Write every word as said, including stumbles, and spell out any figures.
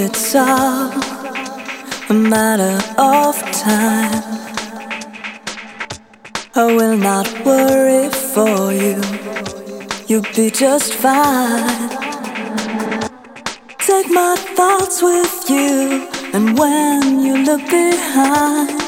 it's all a matter of time. I will not worry for you, you'll be just fine. Take my thoughts with you, and when you look behind,